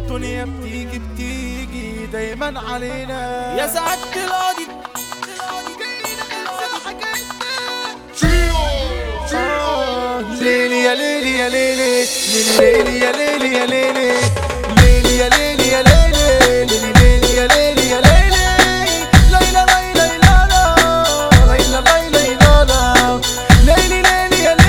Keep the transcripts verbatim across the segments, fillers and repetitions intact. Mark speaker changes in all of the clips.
Speaker 1: الدنيا بتيجي بتيجي دايما علينا
Speaker 2: يا سعادة القاضي
Speaker 1: ليلي يا ليلي يا ليلي ليلي يا ليلي يا ليلي ليلي يا ليلي يا ليلي ليلي يا ليلي يا ليلي ليلى ليلى ليلى ليلى ليلى ليلي يا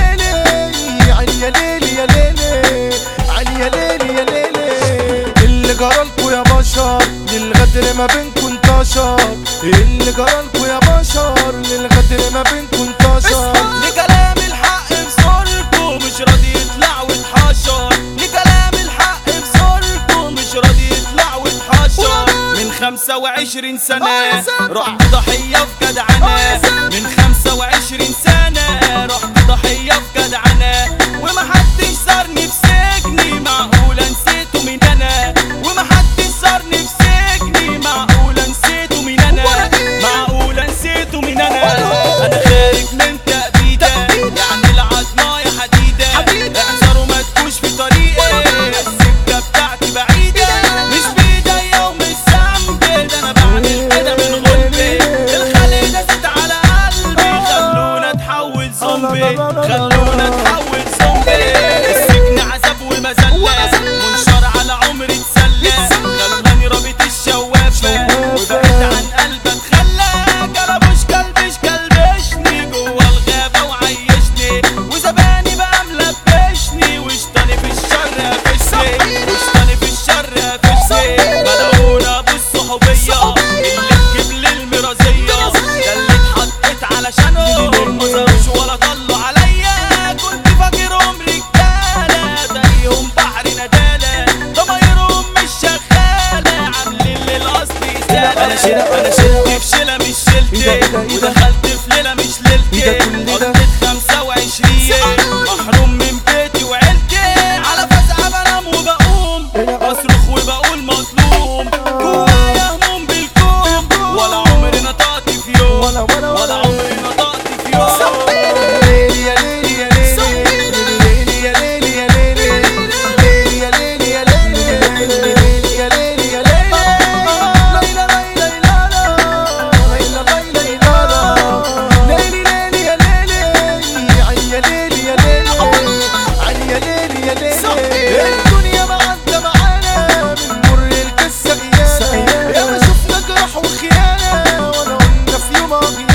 Speaker 1: ليلي علي يا ليلي يا ليلي علي يا ليلي يا ليلي اللي جرالكوا يا بشر للغدر ما بينكوا انتشر اللي جرالكوا يا بشر للغدر ما بينكوا انتشر
Speaker 2: لكلام الحق في صوركوا مش راضي يطلع ويتحشر لكلام الحق في صوركوا مش راضي يطلع ويتحشر من خمسة وعشرين سنة رحت ضحية في جدعنة من خمسة وعشرين سنة رحت ضحية في جدعنة ومحدش صارني في سجني معقولة نسيته مين أنا ومحدش صارني في سجني معقولة نسيته مين أنا معقولة نسيته مين أنا أنا خارج من تأبيدة يعني العظمة يا حديدة احذروا ما تكوش في طريقي السكة بتاعتي بعيدة مش بإيديا ومش ذنبي ده أنا بعمل كده من غلبي الخلي ده زيت على قلبي خلونا نتحول زومبي خلونا نتحول زومبي السجن عذاب ومذلة منشر على عمري اتسلى خلاني رابط الشوافة وبعد عن قلبي اتخلى كلبوش كلبش كلبشني جوا الغابة وعيشني وزباني بقى ملبشني وشطاني في الشر قفشني وشطاني في الشر قفشني ملعونة ابو الصحوبية اللي تجيب لي المرازية ده اللي اتحطيت علشانهم مظهروش ولا طلوا عليا كنت فاكرهم رجالة زيهم بحر ندالة ضمايرهم مش شغالة عاملين للأصل إزالة أنا شلت أنا شلت في شلة مش شلتي ودخلت في ليلة مش ليلتي قضيت خمسة وعشرين محروم من بيتي وعيلتي على فزعة بنام وبقوم بصرخ وبقول مظلوم جوايا هموم بالكوم ولا عمري نطقت في يوم ولا عمري نطقت في يوم
Speaker 1: ليلي يا ليلي يا ليلي ليلي يا ليلي يا ليلي ليلي يا ليلي يا ليلي ليلي يا ليلي يا ليلي ليلى ليلى ليلى ليلى ليلى ليلي يا ليلي علي يا ليلي يا ليلي علي يا ليلي يا ليلي الدنيا معدة معانا من مر القصة إيانا ياما شفنا جرح وخيانة ولا قلنا في يوم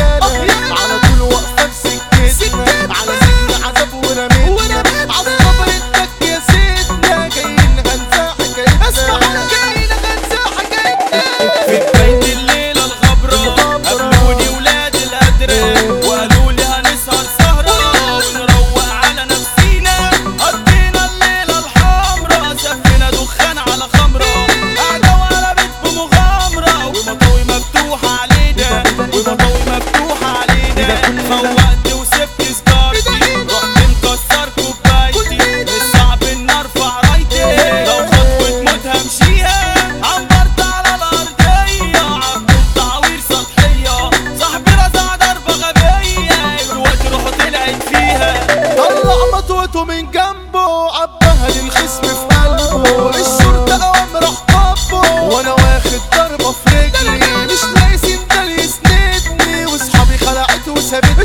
Speaker 1: غيانة على طول واقفة في سكتنا على سجن عذاب ورميتنا على الصبر اتك يا سيدنا جايين هنسى حكايتنا اسمع جايين هنسى حكايتنا
Speaker 2: في بداية الليلة الغبرة قابلوني ولاد القدرة وقالوا لي هنسهر سهرة ونروق على نفسينا قضينا الليلة الحمرا سفينا دخان على خمرة قاعدة وقلبت بمغامرة ومطاوي مفتوحة علينا ومطاوي مفتوحة علينا فوقت وسبت سجارتي رحت مكسر كوبايتي مش صعب ان ارفع رايتي لو خطوة موت همشيها عنبرت على الارضية عبد التعوير سطحية صاحبي رزع ضربة غبية الوقت روحه طلعت فيها
Speaker 1: طلع مطوته من جنبه عباها للخصم في قلبه الشرطة قوام راح طبه وانا واخد ضربة في رجلي مش لاقي سندال يسندني واصحابي خلعت وسابتني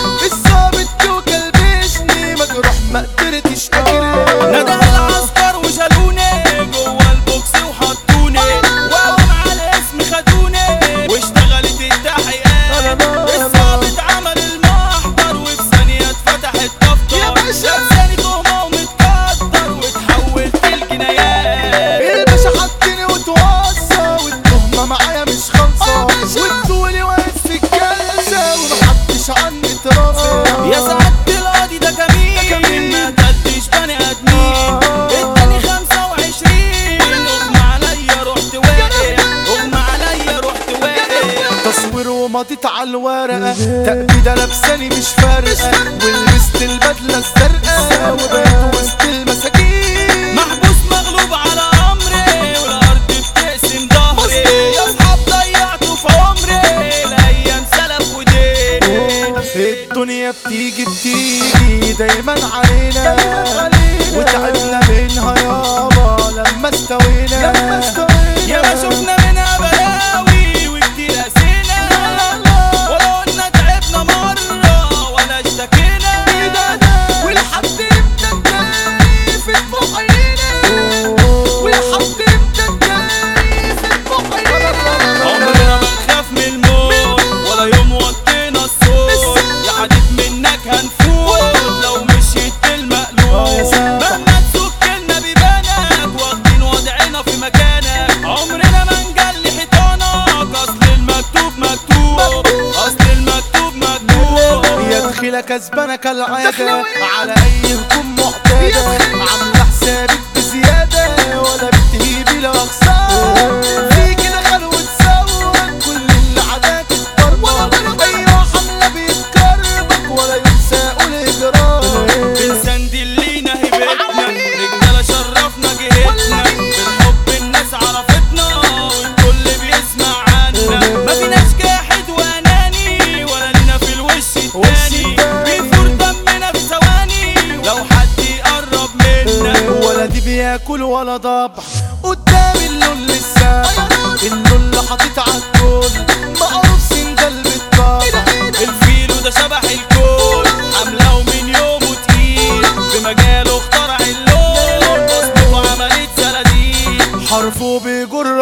Speaker 1: الظابط جو كلبشني مجروح ما قدرتش اجري
Speaker 2: ندى العسكر وشالوني جوا البوكس وحطوني وقوم على الاسم خدوني واشتغلت التحقيقات الظابط عمل المحضر وفي ثانية اتفتحت دفتر لابساني تهمة ومتكتر واتحولت الجنايات
Speaker 1: الباشا حطني وتوصى والتهمة معايا مش خالصة والطولي واقف في الجلسة ومحدش عني اترافع
Speaker 2: يا سعادة القاضي ده كمين ما قتلتش بني ادمين اداني خمسة وعشرين اغمى عليا رحت واقع اغمى عليا رحت واقع
Speaker 1: تصوير ومضيت على الورقة تأبيدة لابساني مش فارقة ولبست البدلة الزرقاء وبقيت وسط المساجين
Speaker 2: محبوس مغلوب على امري والارض بتقسم ظهري يا اصحاب ضيعتوا في عمري الايام سلف ودين
Speaker 1: الدنيا بتيجي بتيجي دايما علينا وتعبنا منها يابا لما استوينا لما استوينا
Speaker 2: يا ما شفنا منها بلاوي وكتير قاسينا ولا قلنا تعبنا مرة ولا اشتكينا
Speaker 1: والحد امتى التاني في طموحينا والحد امتى التاني في طموحينا
Speaker 2: عمرنا ما نخاف من الموت ولا يوم وطينا الصوت يا حبيب منك هنفوت لو مشيت بالمقلوب مهما تسكلنا بيبانك واخدين وضعنا في مكانك عمرنا ما نجلي حيطانك اصل المكتوب مكتوب اصل المكتوب مكتوب
Speaker 1: يا دخيلة كسبانة كالعادة على اي هجوم معتادة عاملة حسابك بزيادة ولا بتهيبي لو خسارة فيكي دخل وتسوق كل اللي عداك اتضربك ايوه حملة بيتكربك ولا ينسى قول اجرام
Speaker 2: بنسندل لينا هبتنا رجالة شرفنا جهتنا بالحب الناس عرفتنا والكل بيسمع عنا ما فيناش جاحد واناني ولا لينا في الوش التاني بيفور دمنا في ثواني لو حد يقرب منا
Speaker 1: ولا دي بياكل ولا ضبح قدام اللول السابح اللول حاطط عالكل معروف سندل بالطبع
Speaker 2: الفيلو ده شبح الكون حمله ومن يومه تقيل في مجاله اخترع اللون اصله عملية سلادين
Speaker 1: حرفه بيجر